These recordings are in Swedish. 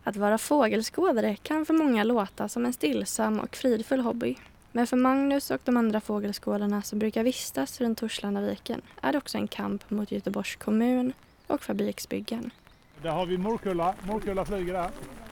Att vara fågelskådare kan för många låta som en stillsam och fridfull hobby. Men för Magnus och de andra fågelskådarna som brukar vistas runt Torslandaviken är det också en kamp mot Göteborgs kommun och fabriksbyggen. Där har vi morkulla. Morkulla flyger där.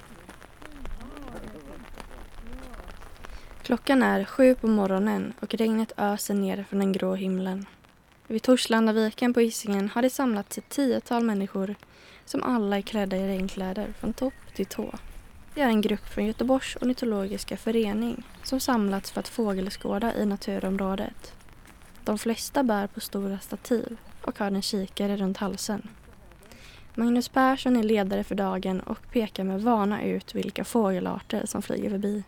Klockan är 7 på morgonen och regnet öser ner från den grå himlen. Vid Torslandaviken på Hisingen har det samlats ett 10-tal människor som alla är klädda i regnkläder från topp till tå. Det är en grupp från Göteborgs ornitologiska förening som samlats för att fågelskåda i naturområdet. De flesta bär på stora stativ och har en kikare runt halsen. Magnus Persson är ledare för dagen och pekar med vana ut vilka fågelarter som flyger förbi.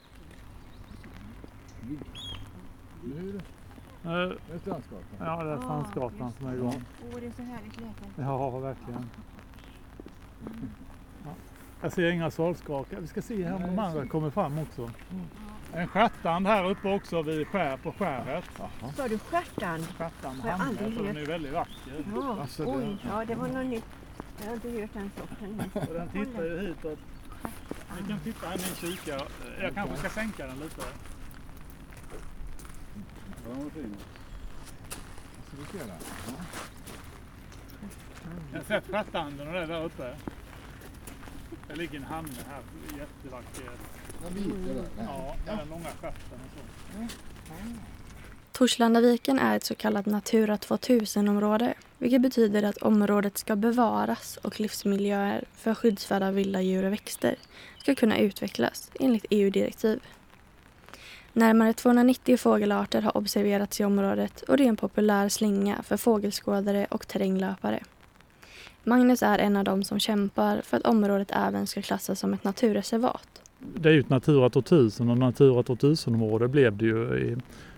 Ja, det är Svansgatan som är igång. Det är så härligt läkare. Ja, verkligen. Ja. Jag ser inga salskakar. Vi ska se här om de andra kommer fram också. En stjärtand här uppe också vid på skäret. Sa du stjärtand? Stjärtand, Har jag aldrig den hört. är väldigt vacker. Ja, oj, ja, det var något nytt. Jag har inte hört den sorten. Och den tittar ju hitåt. Vi kan titta här med en kikare. Jag kanske ska sänka den lite. Ja, vad fin. Så vi ser där. Jag har sett stjärtanden och det där uppe. Det ligger en hamn här, jättevacker. Ja, med den långa stjärten och så. Torslandaviken är ett så kallat Natura 2000-område, vilket betyder att området ska bevaras och livsmiljöer för skyddsvärda vilda djur och växter ska kunna utvecklas enligt EU-direktiv. Närmare 290 fågelarter har observerats i området och det är en populär slinga för fågelskådare och terränglöpare. Magnus är en av dem som kämpar för att området även ska klassas som ett naturreservat. Det är ju ett Natura 2000 och Natura 2000-område blev det ju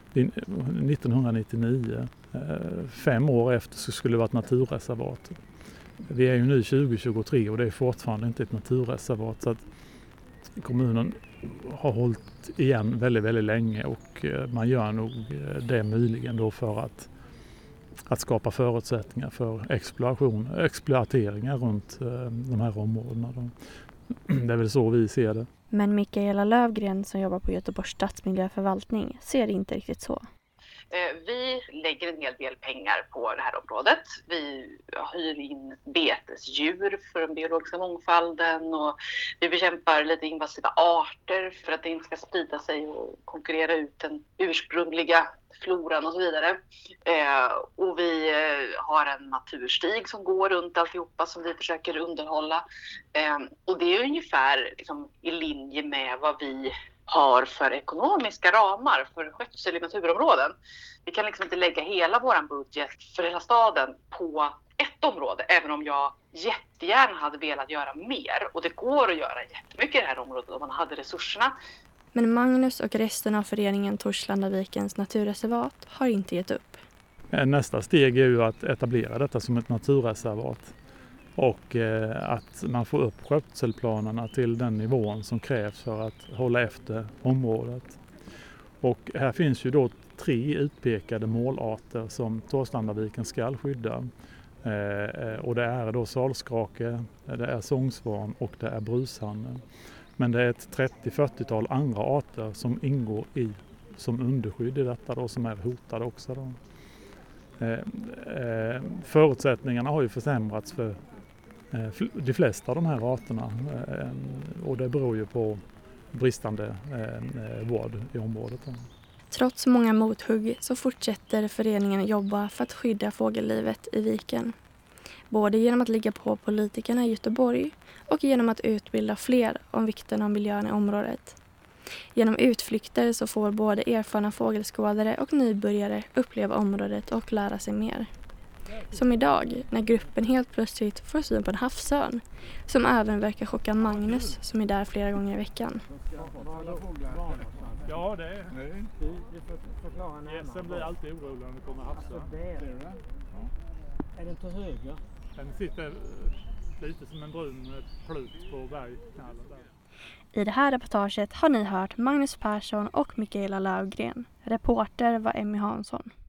1999. 5 år efter så skulle det vara ett naturreservat. Vi är ju nu 2023 och det är fortfarande inte ett naturreservat, så att kommunen har hållit igen väldigt, väldigt länge och man gör nog det möjligen då för att skapa förutsättningar för exploateringar runt de här områdena. Det är väl så vi ser det. Men Mikaela Lövgren som jobbar på Göteborgs stadsmiljöförvaltning ser det inte riktigt så. Vi lägger en hel del pengar på det här området. Vi hyr in betesdjur för den biologiska mångfalden och vi bekämpar lite invasiva arter för att det inte ska sprida sig och konkurrera ut den ursprungliga floran och så vidare. Och vi har en naturstig som går runt alltihopa som vi försöker underhålla. Och det är ungefär liksom, i linje med vad vi har för ekonomiska ramar för skötsel i naturområden. Vi kan liksom inte lägga hela vår budget för hela staden på ett område, även om jag jättegärna hade velat göra mer. Och det går att göra jättemycket i det här området om man hade resurserna. Men Magnus och resten av föreningen Torslandavikens naturreservat har inte gett upp. Nästa steg är ju att etablera detta som ett naturreservat. Och att man får upp skötselplanerna till den nivån som krävs för att hålla efter området. Och här finns ju då 3 utpekade målarter som Torslandaviken ska skydda. Och det är då salskrake, det är sångsvan och det är brushanne. Men det är ett 30-40-tal andra arter som ingår som underskydd i detta då, som är hotade också då. Förutsättningarna har ju försämrats för de flesta av de här arterna och det beror ju på bristande vård i området. Trots många mothugg så fortsätter föreningen jobba för att skydda fågellivet i viken. Både genom att ligga på politikerna i Göteborg och genom att utbilda fler om vikten av miljön i området. Genom utflykter så får både erfarna fågelskådare och nybörjare uppleva området och lära sig mer. Som idag, när gruppen helt plötsligt får syn på en havsörn, som även verkar chocka Magnus som är där flera gånger i veckan. Ja, det är det. Gässen blir alltid orolig när det kommer havsörn. Är den till höger? Den sitter lite som en brun plut på bergknallen där. I det här reportaget har ni hört Magnus Persson och Mikaela Lövgren. Reporter var Emmy Hansson.